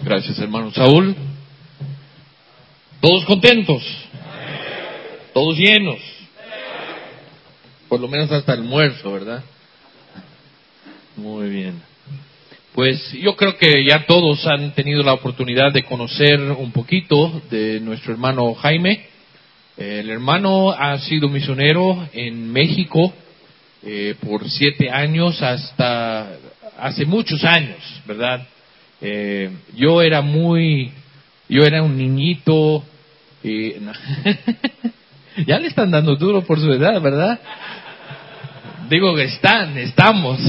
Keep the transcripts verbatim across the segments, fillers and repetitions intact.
Gracias, hermano Saúl. ¿Todos contentos? ¿Todos llenos? Por lo menos hasta el almuerzo, ¿verdad? Muy bien. Pues yo creo que ya todos han tenido la oportunidad de conocer un poquito de nuestro hermano Jaime. El hermano ha sido misionero en México eh, por siete años hasta hace muchos años, ¿verdad? Eh, yo era muy, yo era un niñito. Y, no. Ya le están dando duro por su edad, ¿verdad? Digo que están, estamos.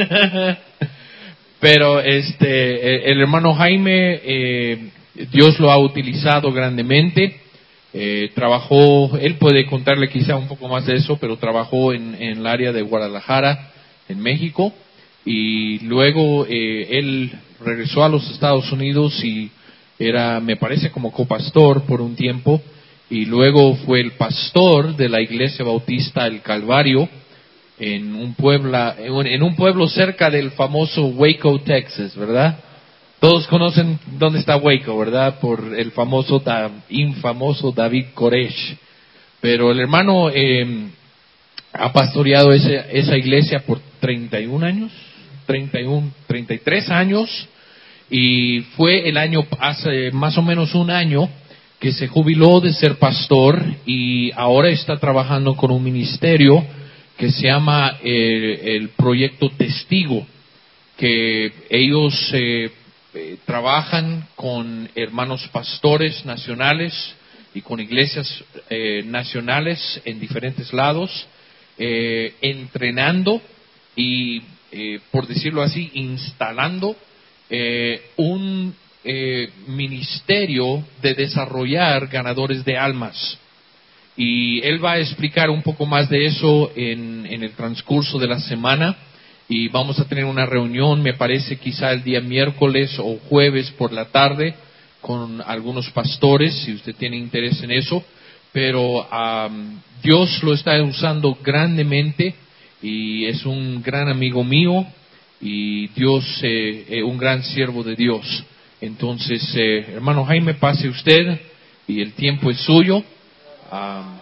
Pero este, el hermano Jaime, eh, Dios lo ha utilizado grandemente. Eh, trabajó, él puede contarle quizá un poco más de eso, pero trabajó en, en el área de Guadalajara, en México, y luego eh, él regresó a los Estados Unidos y era, me parece, como copastor por un tiempo, y luego fue el pastor de la Iglesia Bautista El Calvario en un pueblo, en un pueblo cerca del famoso Waco, Texas, ¿verdad? Todos conocen dónde está Waco, ¿verdad? Por el famoso, infamoso David Koresh. Pero el hermano eh, ha pastoreado ese, esa iglesia por treinta y un años, treinta y uno, treinta y tres años, y fue el año, hace más o menos un año, que se jubiló de ser pastor y ahora está trabajando con un ministerio que se llama eh, el Proyecto Testigo, que ellos eh, eh, trabajan con hermanos pastores nacionales y con iglesias eh, nacionales en diferentes lados, eh, entrenando y, eh, por decirlo así, instalando eh, un eh, ministerio de desarrollar ganadores de almas. Y él va a explicar un poco más de eso en, en el transcurso de la semana. Y vamos a tener una reunión, me parece, quizá el día miércoles o jueves por la tarde con algunos pastores, si usted tiene interés en eso. Pero um, Dios lo está usando grandemente y es un gran amigo mío y Dios, eh, eh, un gran siervo de Dios. Entonces, eh, hermano Jaime, pase usted y el tiempo es suyo. Um,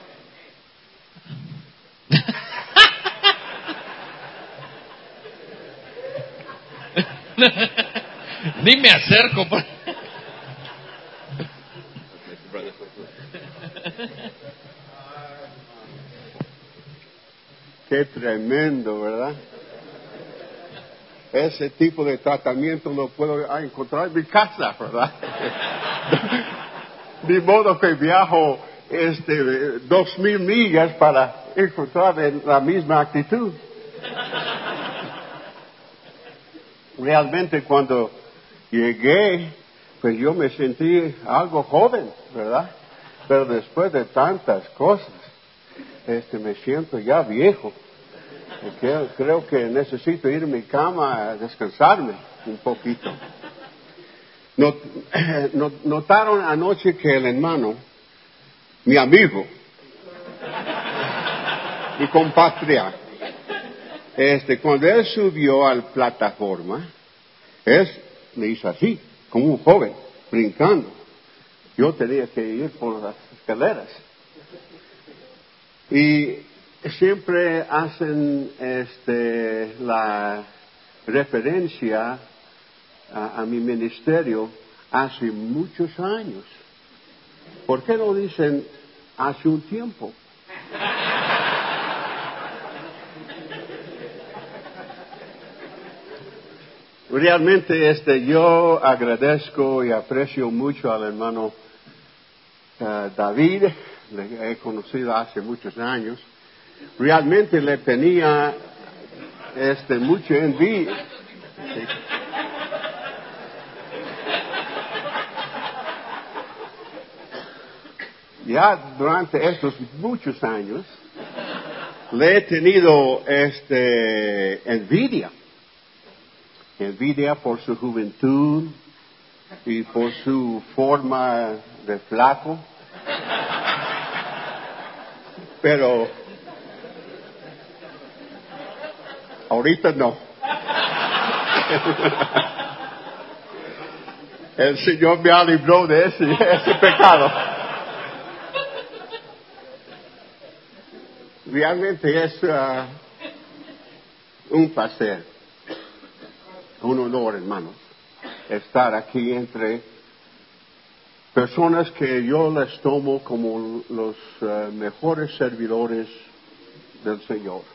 Ni me acerco. Por... Qué tremendo, ¿verdad? Ese tipo de tratamiento lo puedo encontrar en mi casa, ¿verdad? De modo que viajo este, dos mil millas para encontrar la misma actitud. Realmente cuando llegué, pues yo me sentí algo joven, ¿verdad? Pero después de tantas cosas, este, me siento ya viejo. Creo, creo que necesito ir a mi cama a descansarme un poquito. Not, not, notaron anoche que el hermano, mi amigo, mi compatriota, este, cuando él subió a la plataforma, él me hizo así, como un joven, brincando. Yo tenía que ir por las escaleras. Y siempre hacen este, la referencia a, a mi ministerio hace muchos años. ¿Por qué no dicen hace un tiempo? Realmente este, yo agradezco y aprecio mucho al hermano uh, David, le he conocido hace muchos años. Realmente le tenía este, mucha envidia. Sí. Ya durante estos muchos años le he tenido este, envidia. Envidia por su juventud y por su forma de flaco. Pero ahorita no. El Señor me libró de ese, ese pecado. Realmente es uh, un placer, un honor, hermanos, estar aquí entre personas que yo les tomo como los uh, mejores servidores del Señor.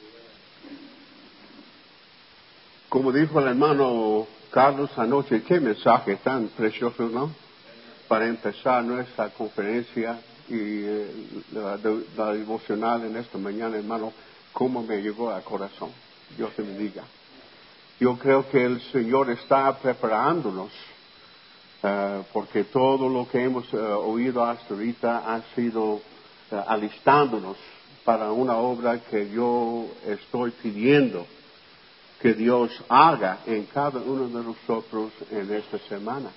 Como dijo el hermano Carlos anoche, qué mensaje tan precioso, ¿no? Para empezar nuestra conferencia y eh, la, la devocional en esta mañana, hermano, cómo me llegó al corazón. Dios te bendiga. Yo creo que el Señor está preparándonos, uh, porque todo lo que hemos uh, oído hasta ahorita ha sido uh, alistándonos para una obra que yo estoy pidiendo que Dios haga en cada uno de nosotros en esta semana.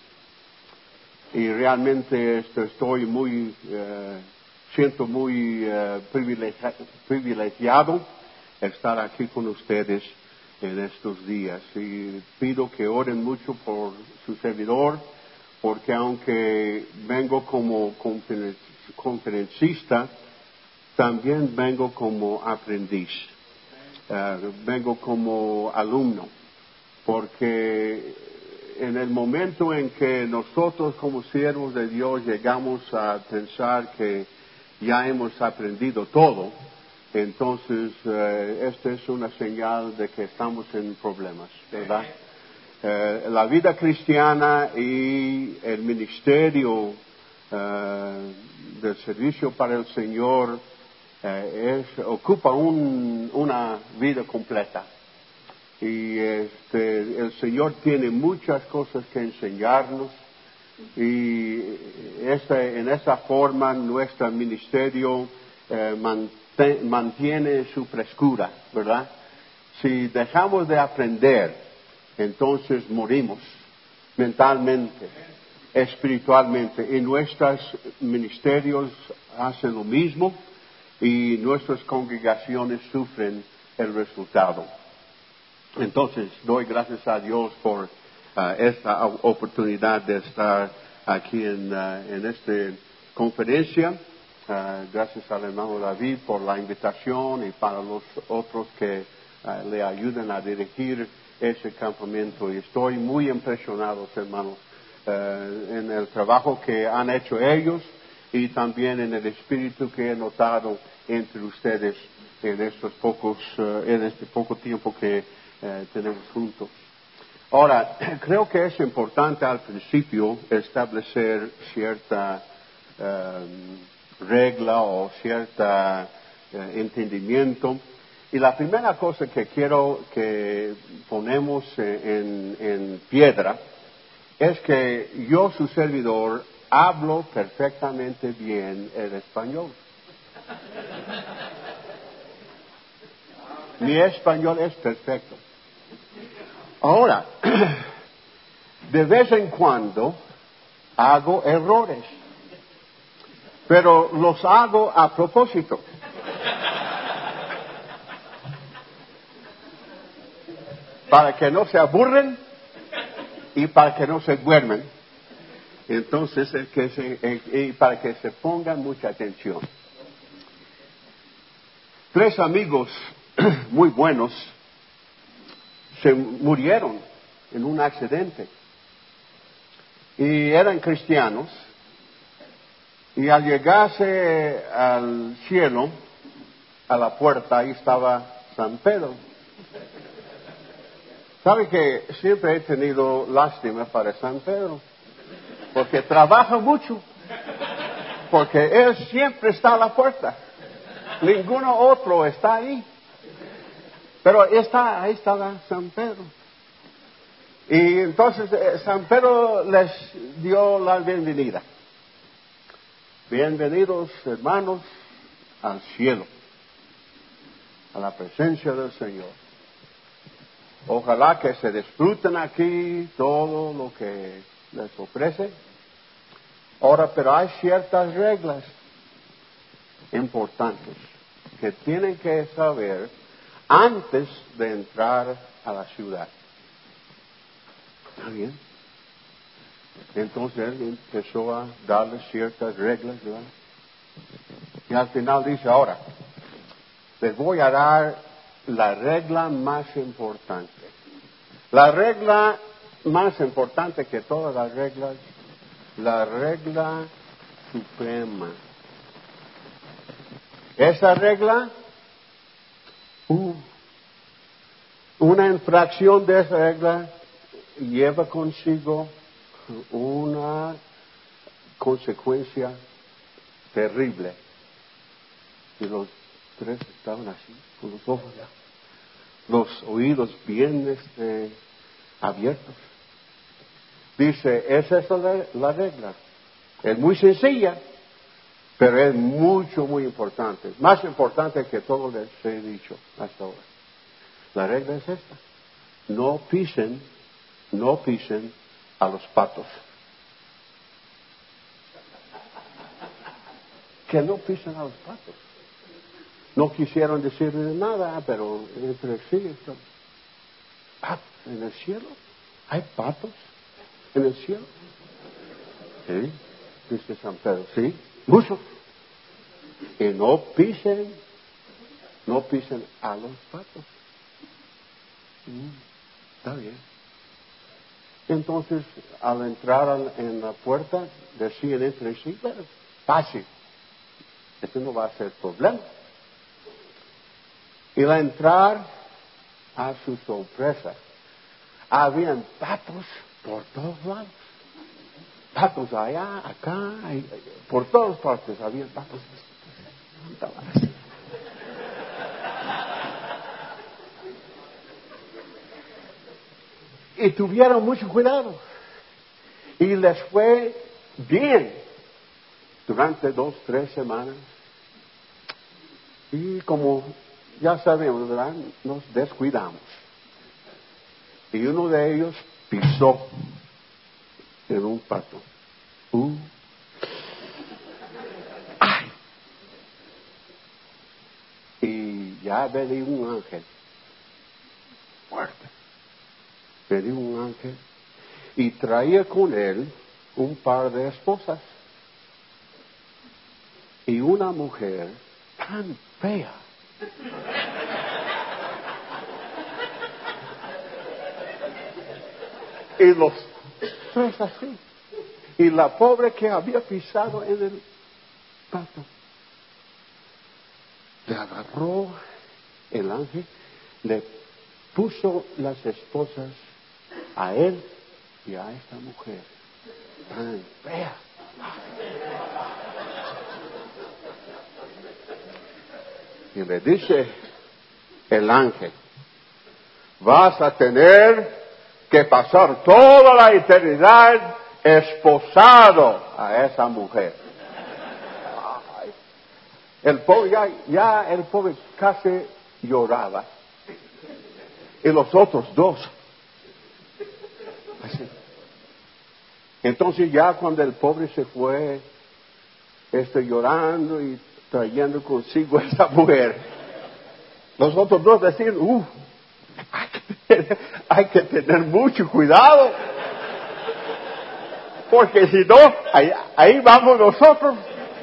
Y realmente esto, estoy muy, eh, siento muy eh, privilegiado, privilegiado estar aquí con ustedes en estos días. Y pido que oren mucho por su servidor, porque aunque vengo como conferencista, también vengo como aprendiz. Uh, vengo como alumno, porque en el momento en que nosotros como siervos de Dios llegamos a pensar que ya hemos aprendido todo, entonces uh, esta es una señal de que estamos en problemas, ¿verdad? Uh, la vida cristiana y el ministerio uh, del servicio para el Señor Eh, es, ocupa un, una vida completa. Y este, el Señor tiene muchas cosas que enseñarnos. Y esta, en esa forma nuestro ministerio eh, mantén, mantiene su frescura, ¿verdad? Si dejamos de aprender, entonces morimos mentalmente, espiritualmente. Y nuestros ministerios hacen lo mismo. Y nuestras congregaciones sufren el resultado. Entonces, doy gracias a Dios por uh, esta oportunidad de estar aquí en, uh, en esta conferencia. Uh, gracias al hermano David por la invitación y para los otros que uh, le ayudan a dirigir ese campamento. Y estoy muy impresionado, hermanos, uh, en el trabajo que han hecho ellos y también en el espíritu que he notado entre ustedes en estos pocos, uh, en este poco tiempo que uh, tenemos juntos. Ahora, creo que es importante al principio establecer cierta uh, regla o cierta uh, entendimiento. Y la primera cosa que quiero que ponemos en, en piedra es que yo, su servidor, hablo perfectamente bien el español. Mi español es perfecto. Ahora, de vez en cuando hago errores, pero los hago a propósito. Para que no se aburren y para que no se duermen. Entonces, el que se, el, y para que se pongan mucha atención. Tres amigos muy buenos se murieron en un accidente. Y eran cristianos. Y al llegarse al cielo, a la puerta, ahí estaba San Pedro. ¿Sabe que siempre he tenido lástima para San Pedro? Porque trabaja mucho. Porque él siempre está a la puerta. Ninguno otro está ahí. Pero está, ahí estaba San Pedro. Y entonces eh, San Pedro les dio la bienvenida. Bienvenidos, hermanos, al cielo, a la presencia del Señor. Ojalá que se disfruten aquí todo lo que les ofrece. Ahora, pero hay ciertas reglas importantes que tienen que saber antes de entrar a la ciudad. ¿Está bien? Entonces él empezó a darle ciertas reglas, ¿verdad? Y al final dice, ahora, les voy a dar la regla más importante. La regla más importante que todas las reglas, la regla suprema. Esa regla, uh, una infracción de esa regla lleva consigo una consecuencia terrible. Y los tres estaban así, con los ojos, los oídos bien este, abiertos. Dice, esa es la, la regla. Es muy sencilla, pero es mucho, muy importante. Más importante que todo les he dicho hasta ahora. La regla es esta. No pisen, no pisen a los patos. Que no pisen a los patos. No quisieron decirle nada, pero entre sí, esto, ah, en el cielo, ¿hay patos en el cielo? Sí, dice San Pedro, sí, muchos. Y no pisen, no pisen a los patos. Mm, está bien. Entonces, al entrar en la puerta, decían entre sí, bueno, fácil, este no va a ser problema. Y al entrar, a su sorpresa, habían patos por todos lados. Patos allá, acá, y, por todas partes había patos. Y tuvieron mucho cuidado. Y les fue bien durante dos, tres semanas. Y como ya sabemos, ¿verdad? Nos descuidamos. Y uno de ellos pisó en un pato. Uh. ¡Ay! Y ya venía un ángel fuerte. Venía un ángel y traía con él un par de esposas. Y una mujer tan fea. Y los tres así. Y la pobre que había pisado en el pato, le agarró el ángel, le puso las esposas a él y a esta mujer tan fea. Y le dice el ángel, vas a tener que pasar toda la eternidad esposado a esa mujer. Ay. El pobre, ya, ya el pobre casi lloraba. Y los otros dos. Así. Entonces ya cuando el pobre se fue, este, llorando y trayendo consigo a esa mujer, los otros dos decían, uh, hay que tener, hay que tener mucho cuidado. Porque si no, ahí, ahí vamos nosotros.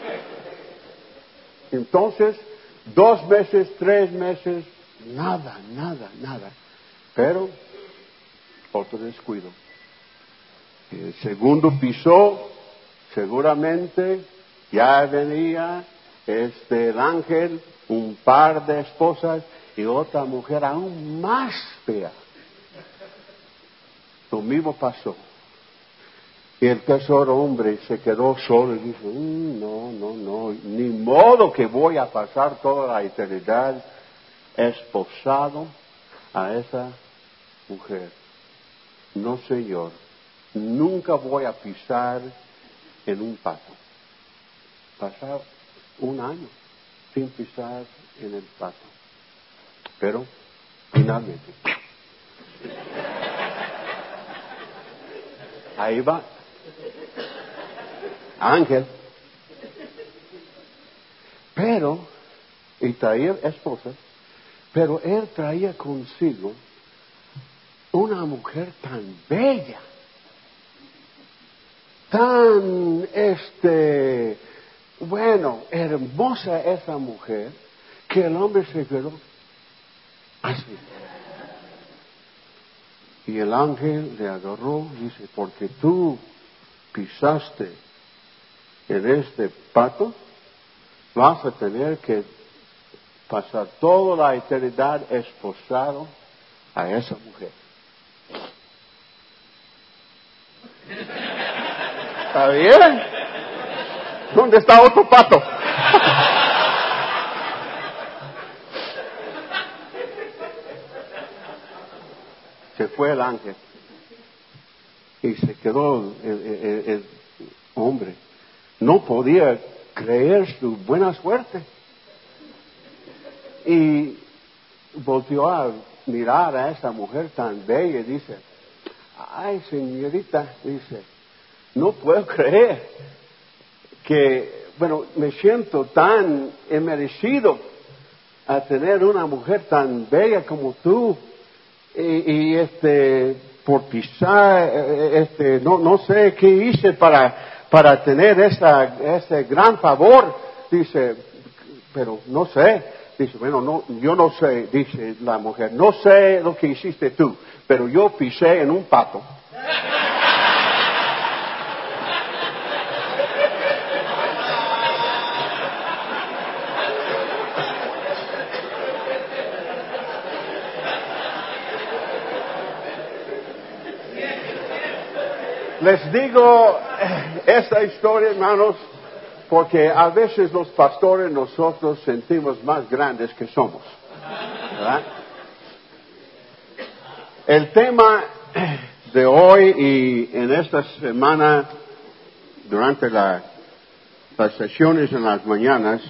Entonces, dos meses, tres meses, nada, nada, nada. Pero, otro descuido. El segundo pisó, seguramente ya venía este el ángel, un par de esposas y otra mujer aún más fea. Lo mismo pasó. Y el tercer hombre se quedó solo y dijo, mm, no, no, no, ni modo que voy a pasar toda la eternidad esposado a esa mujer. No, señor, nunca voy a pisar en un pato. Pasar un año sin pisar en el pato. Pero, finalmente, ahí va. Ángel. Pero, y traía esposa, pero él traía consigo una mujer tan bella. tan, este, bueno, hermosa esa mujer, que el hombre se quedó así. Y el ángel le agarró y dice, porque tú pisaste en este pato, vas a tener que pasar toda la eternidad esposado a esa mujer. ¿Está bien? ¿Dónde está otro pato? Se fue el ángel y se quedó el, el, el hombre. No podía creer su buena suerte. Y volteó a mirar a esa mujer tan bella y dice, ay señorita, dice, no puedo creer que, bueno, me siento tan merecido a tener una mujer tan bella como tú. Y, y este, por pisar, este, no, no sé qué hice para, para tener esa, ese gran favor. Dice, pero no sé. Dice, bueno, no, yo no sé, dice la mujer, no sé lo que hiciste tú, pero yo pisé en un pato. Les digo esta historia, hermanos, porque a veces los pastores nosotros sentimos más grandes que somos, ¿verdad? El tema de hoy y en esta semana, durante la, las sesiones en las mañanas,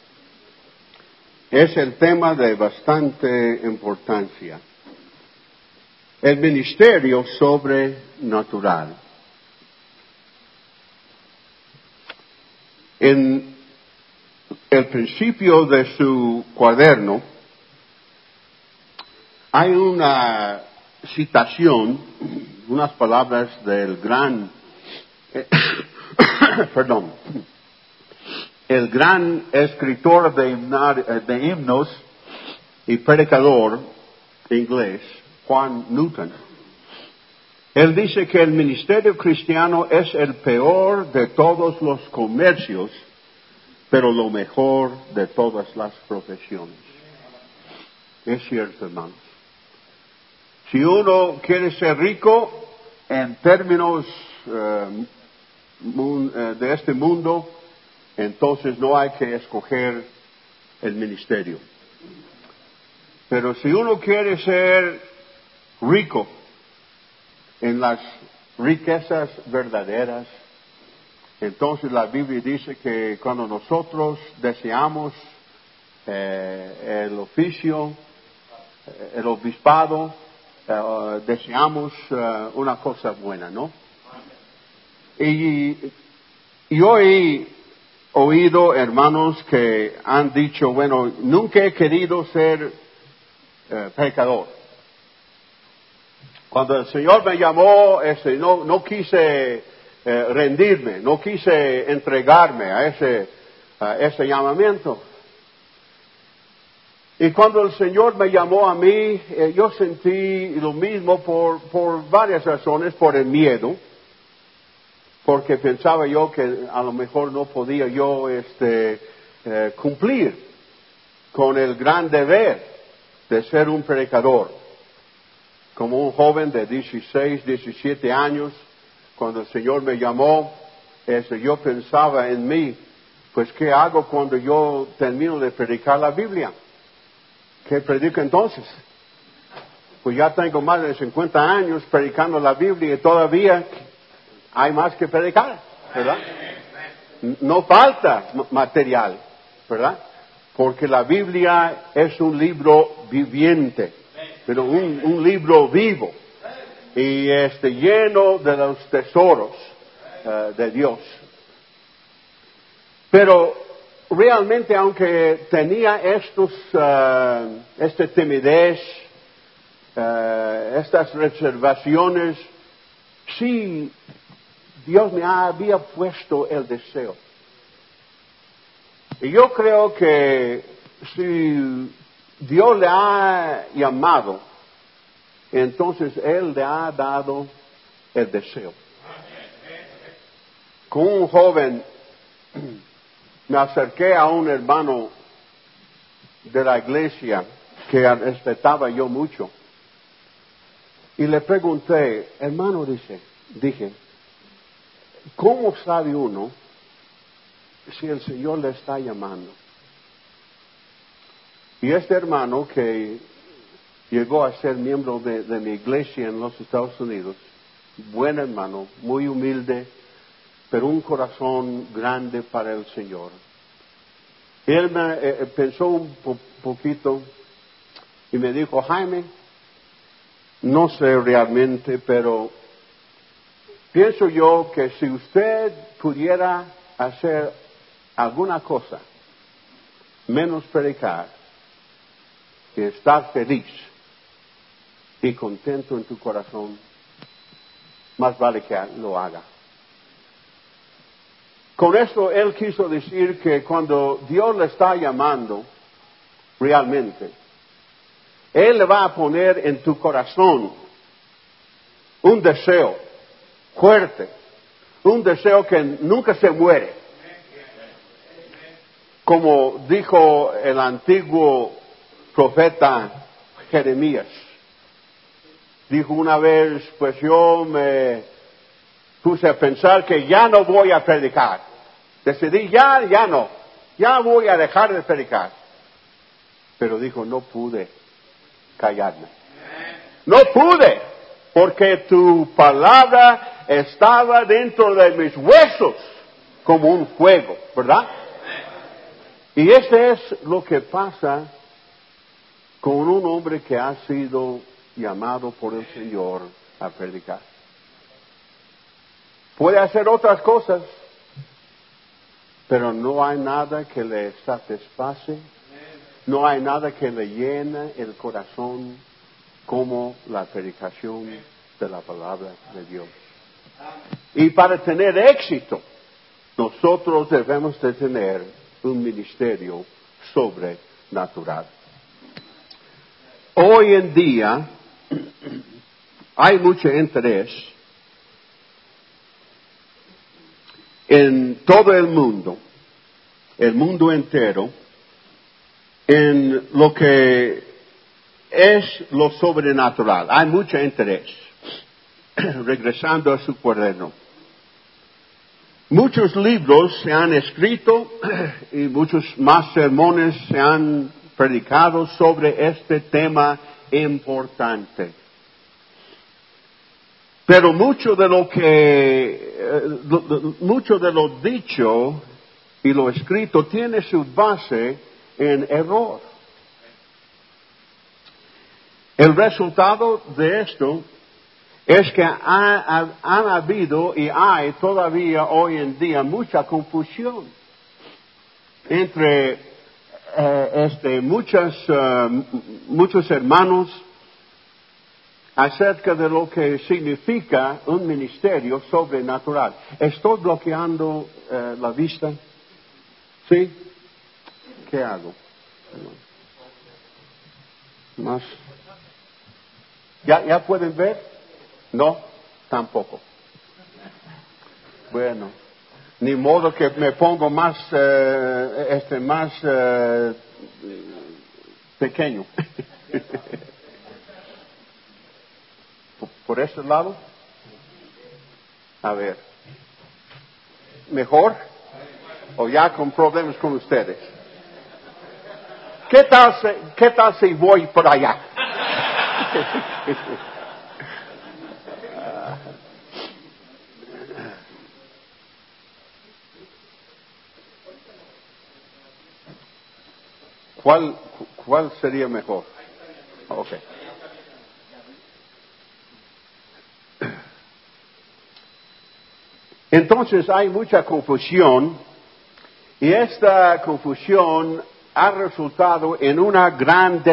es el tema de bastante importancia. El ministerio sobrenatural. En el principio de su cuaderno hay una citación, unas palabras del gran, eh, perdón, el gran escritor de, himnar, de himnos y predicador inglés, Juan Newton. Él dice que el ministerio cristiano es el peor de todos los comercios, pero lo mejor de todas las profesiones. Es cierto, hermanos. Si uno quiere ser rico en términos uh, mun, uh, de este mundo, entonces no hay que escoger el ministerio. Pero si uno quiere ser rico en las riquezas verdaderas, entonces la Biblia dice que cuando nosotros deseamos eh, el oficio, eh, el obispado, eh, deseamos eh, una cosa buena, ¿no? Y yo he oído hermanos que han dicho, bueno, nunca he querido ser eh, pecador. Cuando el Señor me llamó, este, no, no quise eh, rendirme, no quise entregarme a ese, a ese llamamiento. Y cuando el Señor me llamó a mí, eh, yo sentí lo mismo por, por varias razones, por el miedo, porque pensaba yo que a lo mejor no podía yo este, eh, cumplir con el gran deber de ser un predicador. Como un joven de dieciséis, diecisiete años, cuando el Señor me llamó, este, yo pensaba en mí, pues ¿qué hago cuando yo termino de predicar la Biblia? ¿Qué predico entonces? Pues ya tengo más de cincuenta años predicando la Biblia y todavía hay más que predicar, ¿verdad? No falta material, ¿verdad? Porque la Biblia es un libro viviente, pero un, un libro vivo y este, lleno de los tesoros uh, de Dios. Pero realmente, aunque tenía estos, uh, esta timidez, uh, estas reservaciones, sí Dios me había puesto el deseo. Y yo creo que si Dios le ha llamado, entonces Él le ha dado el deseo. Con un joven me acerqué a un hermano de la iglesia que respetaba yo mucho y le pregunté, hermano, dice, dije, ¿cómo sabe uno si el Señor le está llamando? Y este hermano que llegó a ser miembro de, de mi iglesia en los Estados Unidos, buen hermano, muy humilde, pero un corazón grande para el Señor. Él me, eh, pensó un po- poquito y me dijo, Jaime, no sé realmente, pero pienso yo que si usted pudiera hacer alguna cosa menos predicar y estar feliz y contento en tu corazón, más vale que lo haga. Con esto él quiso decir que cuando Dios le está llamando realmente, Él le va a poner en tu corazón un deseo fuerte, un deseo que nunca se muere. Como dijo el antiguo profeta Jeremías, dijo una vez, pues yo me puse a pensar que ya no voy a predicar. Decidí, ya, ya no, ya voy a dejar de predicar. Pero dijo, no pude callarme. No pude, porque tu palabra estaba dentro de mis huesos como un fuego, ¿verdad? Y ese es lo que pasa con un hombre que ha sido llamado por el Señor a predicar. Puede hacer otras cosas, pero no hay nada que le satisface, no hay nada que le llena el corazón como la predicación de la palabra de Dios. Y para tener éxito, nosotros debemos de tener un ministerio sobrenatural. Hoy en día hay mucho interés en todo el mundo, el mundo entero, en lo que es lo sobrenatural. Hay mucho interés. Regresando a su cuaderno. Muchos libros se han escrito y muchos más sermones se han predicado sobre este tema importante. Pero mucho de lo que, eh, mucho de lo dicho y lo escrito tiene su base en error. El resultado de esto es que ha, ha, han habido y hay todavía hoy en día mucha confusión entre eh, este, muchas, uh, muchos hermanos acerca de lo que significa un ministerio sobrenatural. ¿Estoy bloqueando uh, la vista? ¿Sí? ¿Qué hago? Más. ¿Ya, ya pueden ver? No, tampoco. Bueno, ni modo que me pongo más, eh, este, más eh, pequeño. ¿Por este lado? A ver. ¿Mejor? ¿O ya con problemas con ustedes? ¿Qué tal si, qué tal si voy por allá? ¿Cuál, ¿Cuál sería mejor? Okay. Entonces hay mucha confusión y esta confusión ha resultado en una gran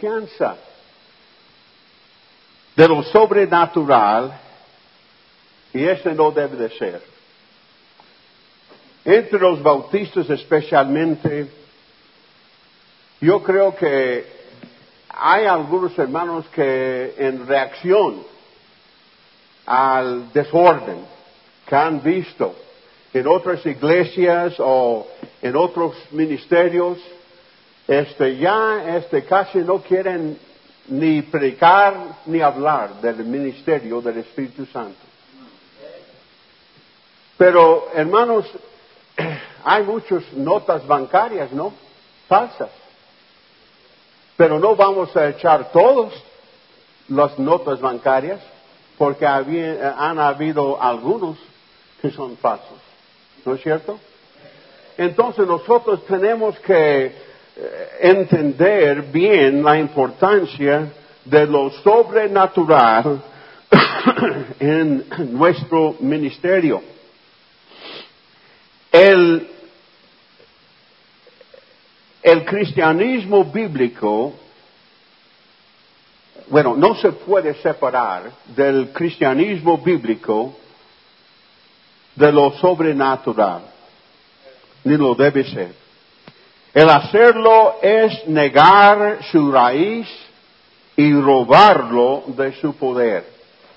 desconfianza de lo sobrenatural Y ese no debe de ser. Entre los bautistas especialmente, yo creo que hay algunos hermanos que en reacción al desorden que han visto en otras iglesias o en otros ministerios, este ya este casi no quieren ni predicar ni hablar del ministerio del Espíritu Santo. Pero, hermanos, hay muchas notas bancarias, ¿no? Falsas. Pero no vamos a echar todas las notas bancarias, porque había, han habido algunos que son falsos. ¿No es cierto? Entonces nosotros tenemos que eh, entender bien la importancia de lo sobrenatural en nuestro ministerio. El, el cristianismo bíblico, bueno, no se puede separar del cristianismo bíblico de lo sobrenatural, ni lo debe ser. El hacerlo es negar su raíz y robarlo de su poder.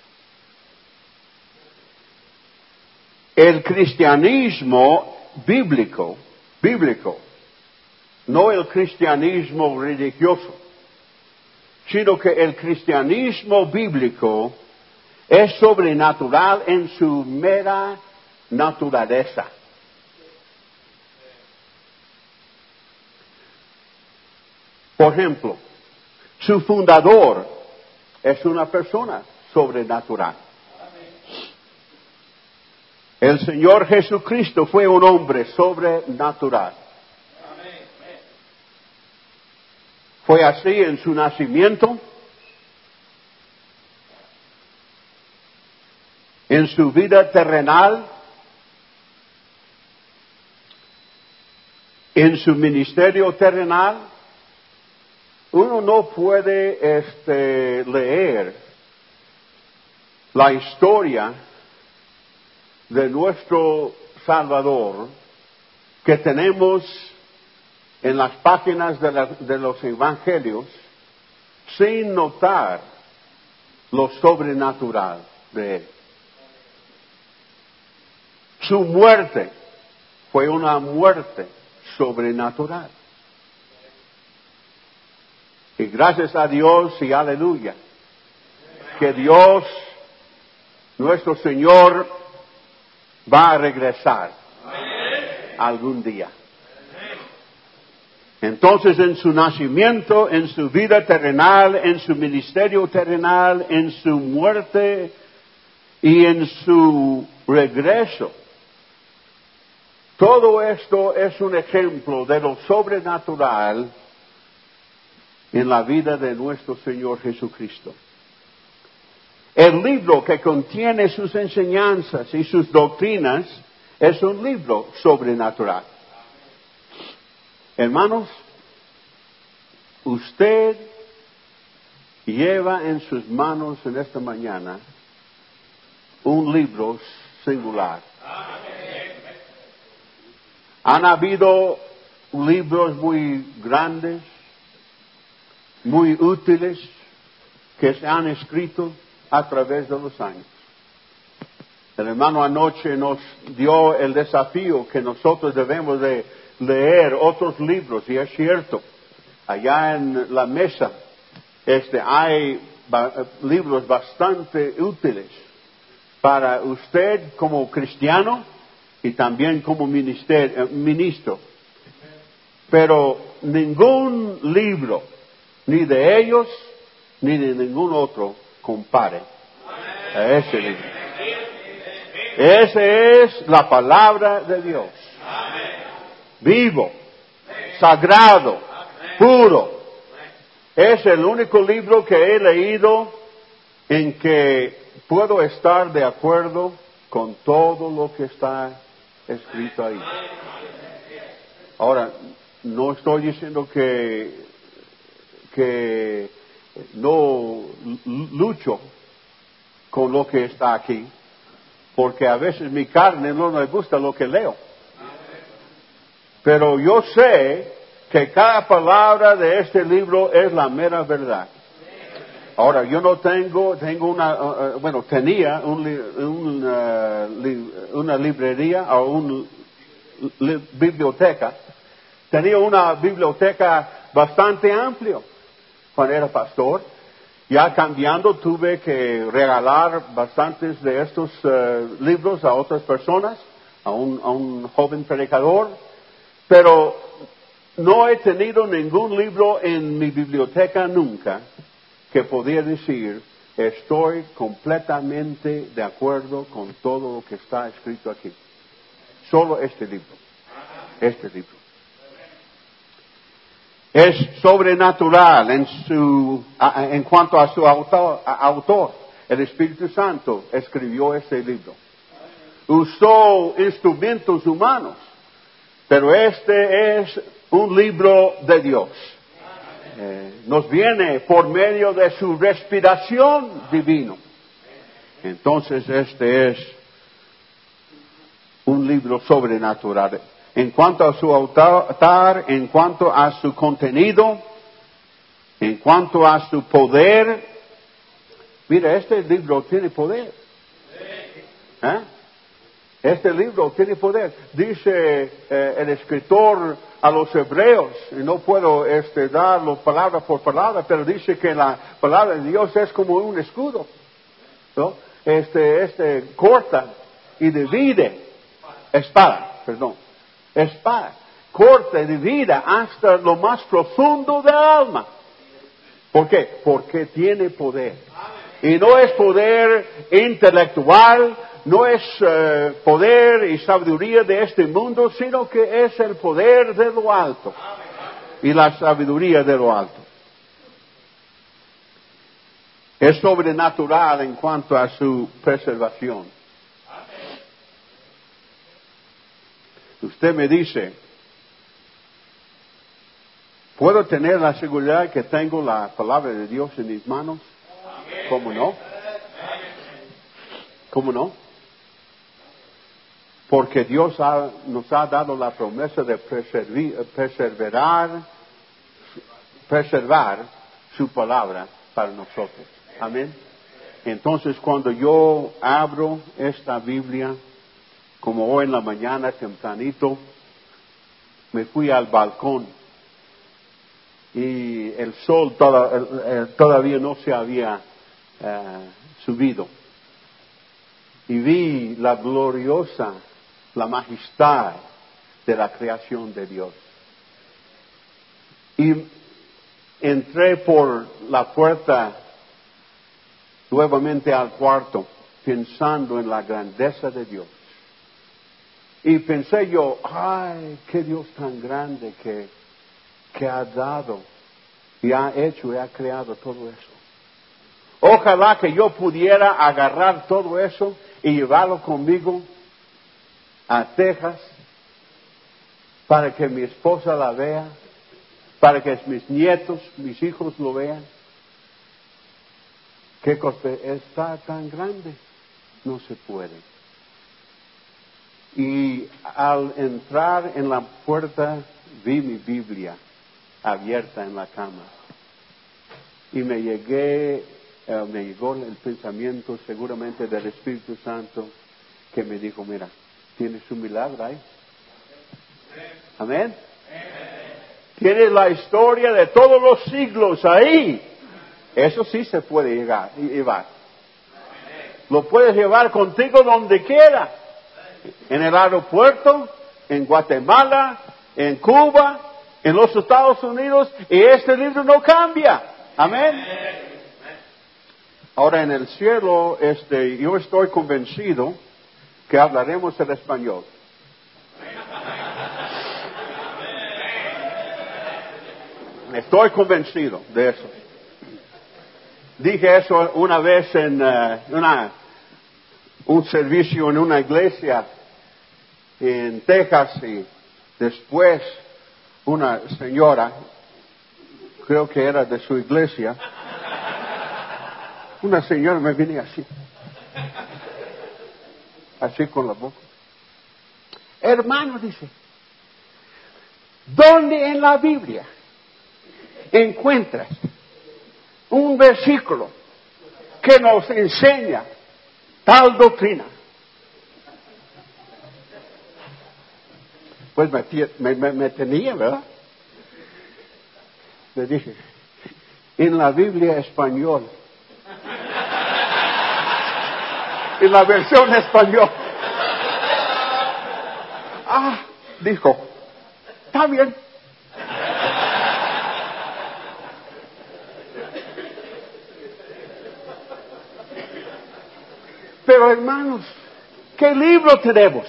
El cristianismo bíblico, bíblico, no el cristianismo religioso, sino que el cristianismo bíblico es sobrenatural en su mera naturaleza. Por ejemplo, su fundador es una persona sobrenatural. El Señor Jesucristo fue un hombre sobrenatural. Fue así en su nacimiento, en su vida terrenal, en su ministerio terrenal. Uno no puede este, leer la historia de nuestro Salvador que tenemos en las páginas de, la, de los evangelios sin notar lo sobrenatural de él. Su muerte fue una muerte sobrenatural. Y gracias a Dios y aleluya, que Dios, nuestro Señor, va a regresar algún día. Entonces, en su nacimiento, en su vida terrenal, en su ministerio terrenal, en su muerte y en su regreso, todo esto es un ejemplo de lo sobrenatural en la vida de nuestro Señor Jesucristo. El libro que contiene sus enseñanzas y sus doctrinas es un libro sobrenatural. Hermanos, usted lleva en sus manos en esta mañana un libro singular. Han habido libros muy grandes, muy útiles, que se han escrito a través de los años. El hermano anoche nos dio el desafío que nosotros debemos de leer otros libros, y es cierto, allá en la mesa este, hay ba- libros bastante útiles para usted como cristiano y también como ministerio, ministro. Pero ningún libro, ni de ellos, ni de ningún otro, compare a ese libro. Esa es la palabra de Dios. Vivo, sagrado, puro. Es el único libro que he leído en que puedo estar de acuerdo con todo lo que está escrito ahí. Ahora, no estoy diciendo que, que no lucho con lo que está aquí, porque a veces mi carne no me gusta lo que leo. Pero yo sé que cada palabra de este libro es la mera verdad. Ahora, yo no tengo, tengo una, uh, bueno, tenía un, un, uh, li, una librería o una li, biblioteca. Tenía una biblioteca bastante amplia cuando era pastor. Ya cambiando, tuve que regalar bastantes de estos uh, libros a otras personas, a un, a un joven predicador. Pero no he tenido ningún libro en mi biblioteca nunca que podía decir, estoy completamente de acuerdo con todo lo que está escrito aquí. Solo este libro. Este libro. Es sobrenatural en su, en cuanto a su autor, autor. El Espíritu Santo escribió este libro. Usó instrumentos humanos, pero este es un libro de Dios. Eh, nos viene por medio de su respiración divino. Entonces este es un libro sobrenatural. En cuanto a su autor, en cuanto a su contenido, en cuanto a su poder, mira, este libro tiene poder. ¿Eh? Este libro tiene poder. Dice eh, el escritor a los hebreos, y no puedo este, darlo palabra por palabra, pero dice que la palabra de Dios es como un escudo, ¿no? Este, este corta y divide, espada, perdón, espada, corta y divide hasta lo más profundo del alma. ¿Por qué? Porque tiene poder. Y no es poder intelectual, no es uh, poder y sabiduría de este mundo, sino que es el poder de lo alto y la sabiduría de lo alto. Es sobrenatural en cuanto a su preservación. Usted me dice, ¿puedo tener la seguridad que tengo la palabra de Dios en mis manos? ¿Cómo no? ¿Cómo no? Porque Dios ha, nos ha dado la promesa de preservar, preservar su palabra para nosotros. Amén. Entonces, cuando yo abro esta Biblia, como hoy en la mañana tempranito, me fui al balcón y el sol toda, el, el, todavía no se había uh, subido. Y vi la gloriosa, la majestad de la creación de Dios. Y entré por la puerta nuevamente al cuarto, pensando en la grandeza de Dios. Y pensé yo, ay, qué Dios tan grande que, que ha dado y ha hecho y ha creado todo eso. Ojalá que yo pudiera agarrar todo eso y llevarlo conmigo a Texas para que mi esposa la vea, para que mis nietos, mis hijos lo vean. ¿Qué cosa está tan grande? No se puede. Y al entrar en la puerta vi mi Biblia abierta en la cama y me llegué, eh, me llegó el pensamiento seguramente del Espíritu Santo que me dijo, mira, tienes un milagro ahí. Amén. Tienes la historia de todos los siglos ahí. Eso sí se puede llegar, llevar. Lo puedes llevar contigo donde quiera. En el aeropuerto, en Guatemala, en Cuba, en los Estados Unidos. Y este libro no cambia. Amén. Ahora en el cielo, este, yo estoy convencido que hablaremos el español. Estoy convencido de eso. Dije eso una vez en uh, una, un servicio en una iglesia en Texas y después una señora, creo que era de su iglesia, una señora me venía así. así con la boca. Hermano, dice, ¿dónde en la Biblia encuentras un versículo que nos enseña tal doctrina? Pues me, me, me, me tenía, ¿verdad? Le dije, en la Biblia español, en la versión español. Ah, dijo, está bien. Pero hermanos, ¿qué libro tenemos?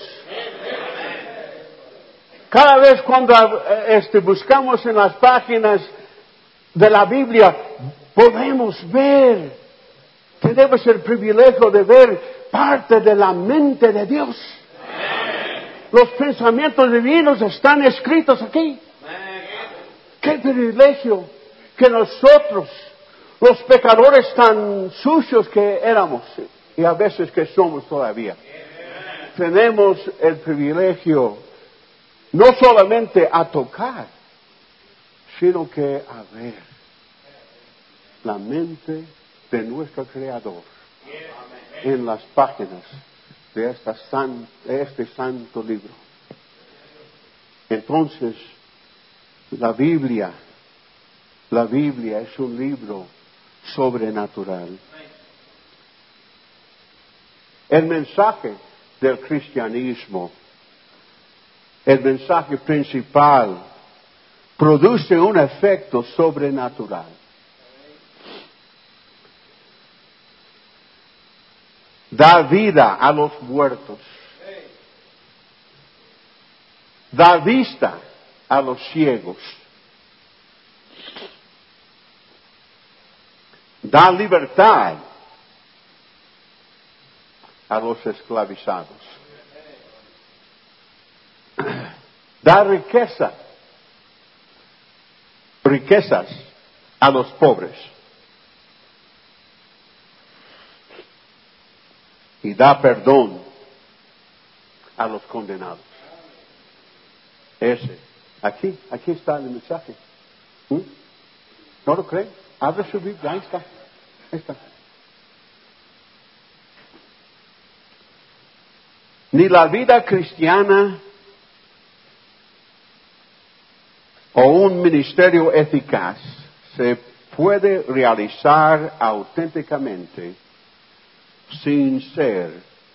Cada vez cuando este, buscamos en las páginas de la Biblia, podemos ver, tenemos el privilegio de ver parte de la mente de Dios. Los pensamientos divinos están escritos aquí. Qué privilegio que nosotros, los pecadores tan sucios que éramos, y a veces que somos todavía, tenemos el privilegio no solamente a tocar, sino que a ver la mente de nuestro Creador en las páginas de, esta san, de este santo libro. Entonces, la Biblia, la Biblia es un libro sobrenatural. El mensaje del cristianismo, el mensaje principal, produce un efecto sobrenatural. Da vida a los muertos. Da vista a los ciegos. Da libertad a los esclavizados. Da riqueza, riquezas a los pobres. Y da perdón a los condenados. Ese. Aquí, aquí está el mensaje. ¿Mm? ¿No lo creen? Abre su Biblia, ahí está. Ahí está. Ni la vida cristiana o un ministerio eficaz se puede realizar auténticamente sin ser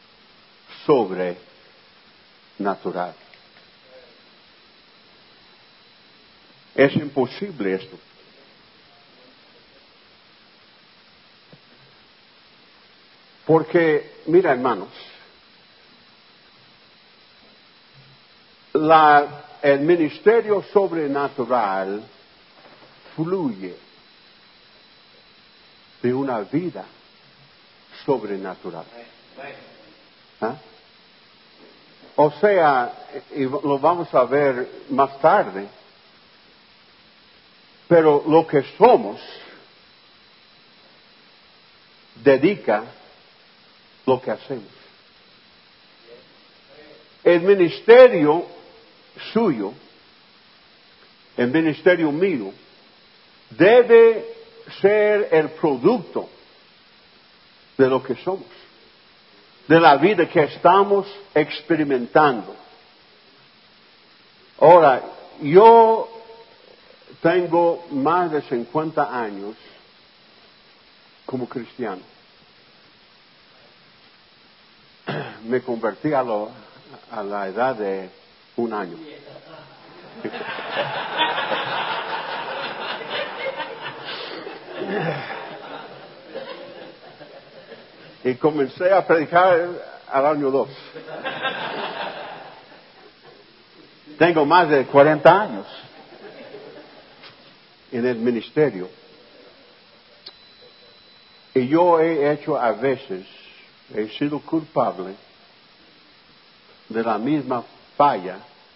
sobrenatural. Es imposible esto. Porque, mira hermanos, la, el ministerio sobrenatural fluye de una vida sobrenatural. ¿Ah? O sea, y lo vamos a ver más tarde, pero lo que somos dedica lo que hacemos. El ministerio suyo, el ministerio mío, debe ser el producto de lo que somos, de la vida que estamos experimentando. Ahora, yo tengo más de cincuenta años como cristiano. Me convertí a, lo, a la edad de un año. Y comencé a predicar al año dos. Tengo más de cuarenta años en el ministerio. Y yo he hecho a veces, he sido culpable de la misma falla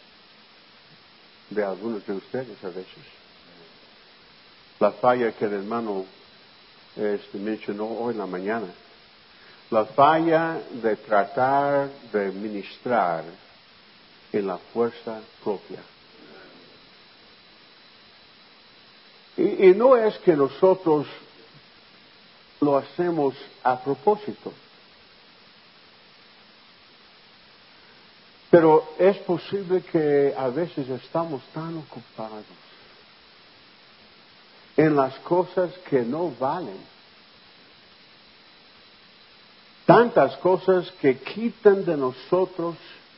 de algunos de ustedes a veces. La falla que el hermano este, mencionó hoy en la mañana. la falla de tratar de ministrar en la fuerza propia. Y, y no es que nosotros lo hacemos a propósito, pero es posible que a veces estamos tan ocupados en las cosas que no valen, tantas cosas que quitan de nosotros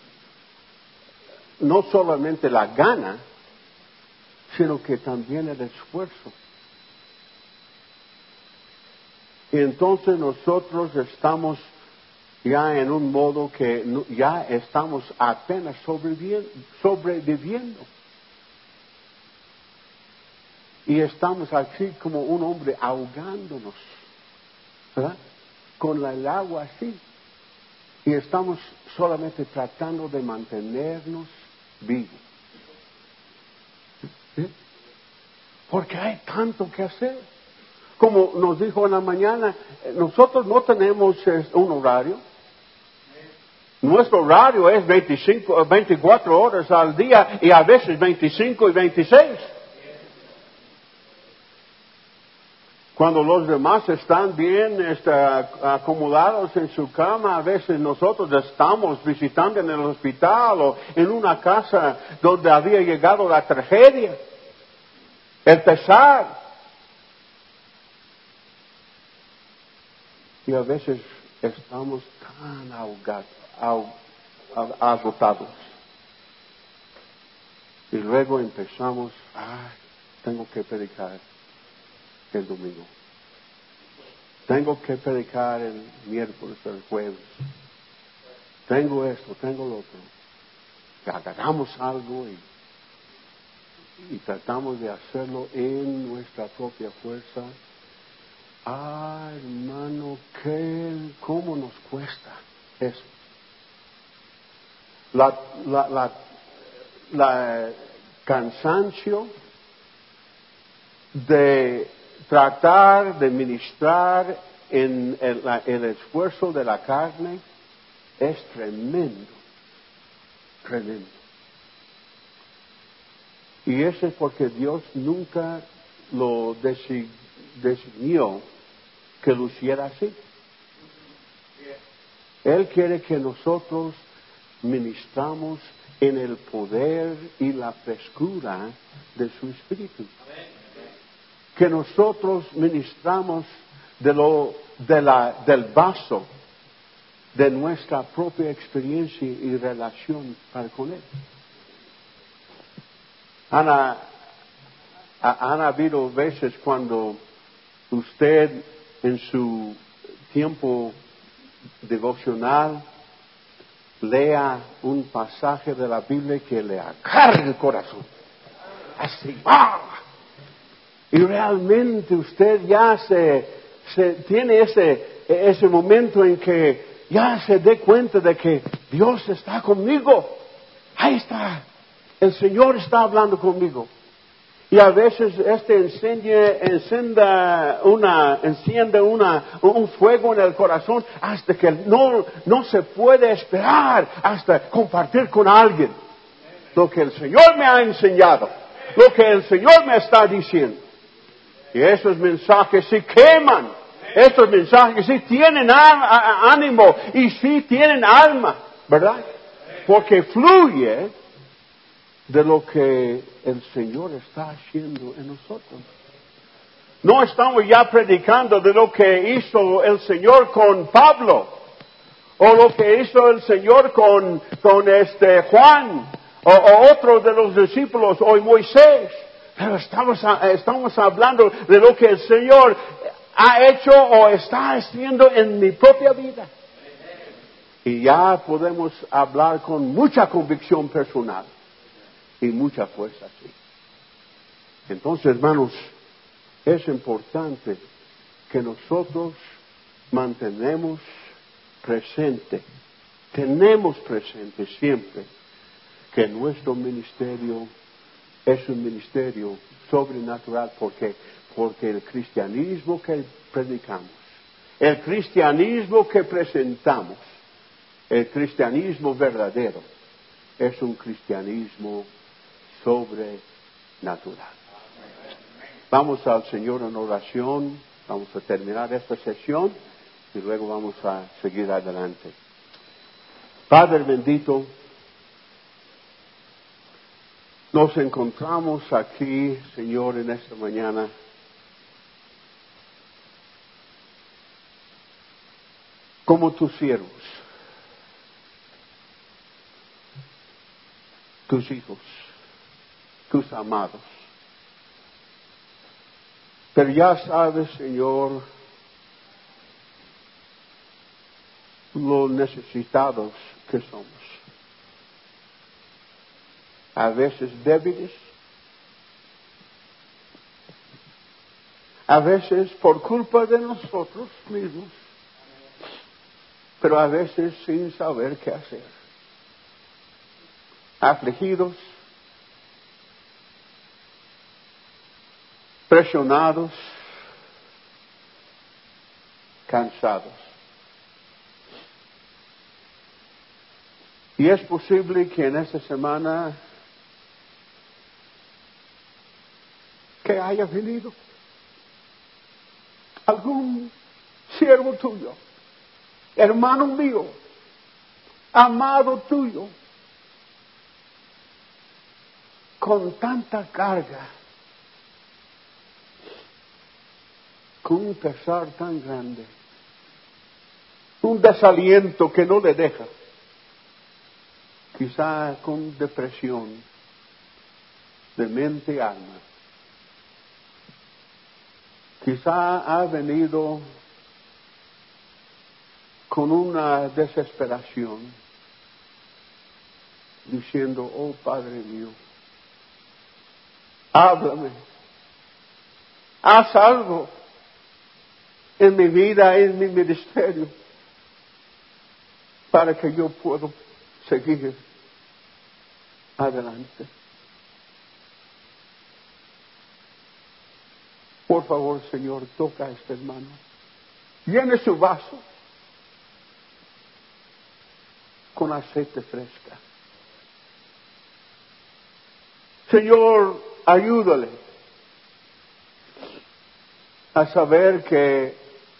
no solamente la gana, sino que también el esfuerzo. Y entonces nosotros estamos ya en un modo que ya estamos apenas sobreviviendo, sobreviviendo. Y estamos así como un hombre ahogándonos, ¿verdad? Con el agua así. Y estamos solamente tratando de mantenernos vivos. ¿Sí? Porque hay tanto que hacer. Como nos dijo en la mañana, nosotros no tenemos un horario. Nuestro horario es veinticinco, veinticuatro horas al día y a veces veinticinco y veintiséis. Cuando los demás están bien este, acomodados en su cama, a veces nosotros estamos visitando en el hospital o en una casa donde había llegado la tragedia, el pesar. Y a veces estamos tan ahogados, agotados. Y luego empezamos, ay, tengo que predicar el domingo. Tengo que predicar el miércoles, el jueves. Tengo esto, tengo lo otro. Y agarramos algo y, y tratamos de hacerlo en nuestra propia fuerza. Ay, hermano, ¿qué, ¿cómo nos cuesta eso? La, la, la, la cansancio de tratar de ministrar en el, la, el esfuerzo de la carne es tremendo, tremendo. Y eso es porque Dios nunca lo desi, designó que lo hiciera así. Él quiere que nosotros ministramos en el poder y la frescura de su Espíritu. Que nosotros ministramos de lo, de la, del vaso de nuestra propia experiencia y relación para con Él. Han, han habido veces cuando usted en su tiempo devocional lea un pasaje de la Biblia que le agarra el corazón. Así, ¡ah! Y realmente usted ya se, se tiene ese, ese momento en que ya se dé cuenta de que Dios está conmigo. Ahí está. El Señor está hablando conmigo. Y a veces este enciende, encienda una, enciende una, un fuego en el corazón hasta que no, no se puede esperar hasta compartir con alguien lo que el Señor me ha enseñado, lo que el Señor me está diciendo. Y esos mensajes sí queman, estos mensajes sí tienen ánimo y sí tienen alma, ¿verdad? Porque fluye de lo que el Señor está haciendo en nosotros. No estamos ya predicando de lo que hizo el Señor con Pablo, o lo que hizo el Señor con, con este Juan, o, o otro de los discípulos, o Moisés. Pero estamos, estamos hablando de lo que el Señor ha hecho o está haciendo en mi propia vida. Y ya podemos hablar con mucha convicción personal y mucha fuerza, sí. Entonces, hermanos, es importante que nosotros mantenemos presente, tenemos presente siempre que nuestro ministerio es un ministerio sobrenatural porque, porque el cristianismo que predicamos El cristianismo que presentamos, el cristianismo verdadero, es un cristianismo sobrenatural. Vamos al Señor en oración, vamos a terminar esta sesión y luego vamos a seguir adelante. Padre bendito, nos encontramos aquí, Señor, en esta mañana como tus siervos, tus hijos, tus amados. Pero ya sabes, Señor, lo necesitados que somos. A veces débiles, a veces por culpa de nosotros mismos, pero a veces sin saber qué hacer. Afligidos, presionados, cansados. Y es posible que en esta semana que haya venido algún siervo tuyo, hermano mío, amado tuyo, con tanta carga, con un pesar tan grande, un desaliento que no le deja, quizá con depresión de mente y alma. Quizá ha venido con una desesperación, diciendo, oh Padre mío, háblame, haz algo en mi vida, en mi ministerio, para que yo pueda seguir adelante. Por favor, Señor, toca a este hermano. Llene su vaso con aceite fresca. Señor, ayúdale a saber que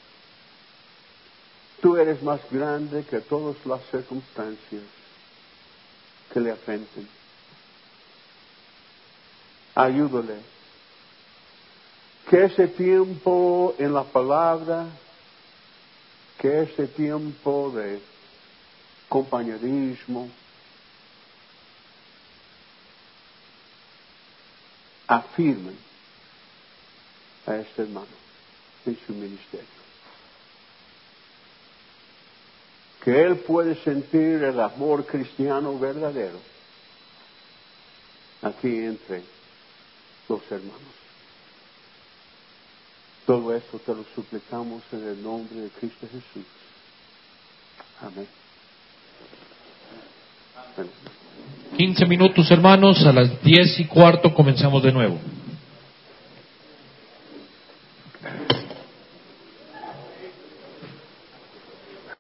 tú eres más grande que todas las circunstancias que le afrenten. Ayúdale que ese tiempo en la palabra, que ese tiempo de compañerismo, afirmen a este hermano en su ministerio. Que él puede sentir el amor cristiano verdadero aquí entre los hermanos. Todo esto te lo suplicamos en el nombre de Cristo Jesús. Amén. quince minutos, hermanos, a las diez y cuarto comenzamos de nuevo.